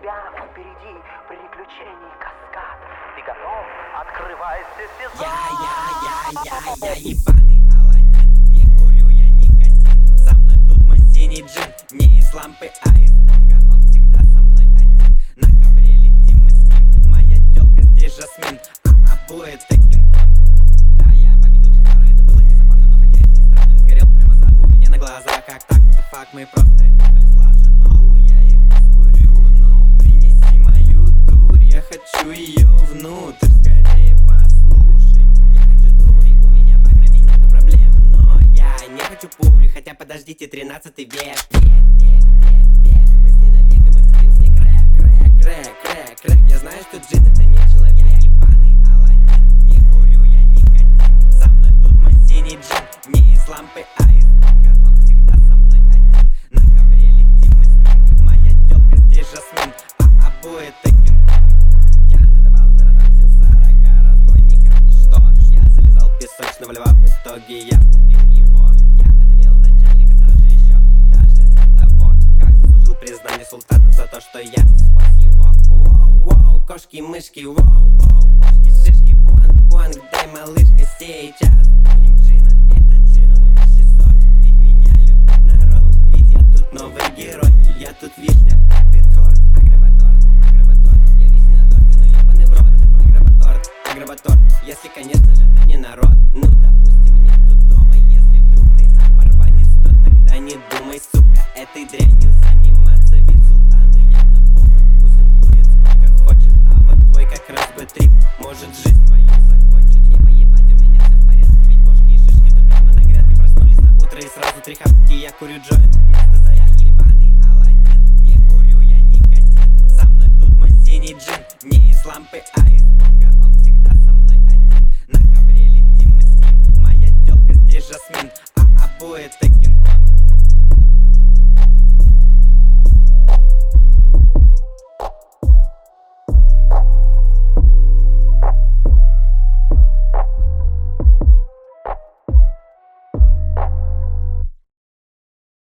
тебя впереди приключений каскад. Ты готов? Открывайся сезон. Я ебаный Аладдин. Не курю я никотин. Со мной тут мой синий джин. Не из лампы, а из бонга. Он всегда со мной один. На ковре летим мы с ним. Моя тёлка здесь Жасмин, а обои это Кинг-Конг. Да, я победил Джафара, это было незапарно. Но хотя это и странно, ведь сгорел прямо заживо у меня на глазах. Как так, what the fuck, мы просто действовали слаженно. Я их скурю, ну принеси мою дурь. Я хочу ее внутрь, скорее послушай. Я хочу дури, у меня по графе нету проблем. Но я не хочу пули, хотя подождите, 13 век. Мы с ней навек, и мы курим с ней крэк. Я знаю, что джин это не человек. Я ебаный Аладдин, не курю я никотин. Со мной тут мой синий джин, не из лампы, а из бонга. Он всегда со мной один. На ковре летим мы с ним. Моя тёлка здесь Жасмин, а обои это Кинг-Конг. Я надавал на радам всем 40 разбойникам. И что? Я залезал в песочного льва, в итоге я убил его. Я отымел начальника стражи еще даже до того, как заслужил признание султана за то, что я спас его. Воу, кошки-мышки, воу, кошки-шишки, буанг, дай, малышка, сейчас дунем джина. Это джин, он высший сорт, ведь меня любит народ. Ведь я тут новый герой, я тут вишня, а ты торт. Агробаторт, я вишня на торте, но ебаный в рот. Агробаторт, если, конечно же, ты не народ. Ну, допустим, нету дома, если вдруг ты оборванец, то тогда не думай, сука, этой дрянью заниматься. Ведь султану явно похуй, пусть он курит сколько хочет. А вот твой как раз бы трип может жизнь твою закончить. Не поебать, у меня все в порядке, ведь бошки и шишки тут прямо на грядке. Проснулись на утро и сразу 3 хапки, я курю джойнт вместо заря. Ебаный Аладдин, не курю я никотин. Со мной тут мой синий джин, не из лампы, а из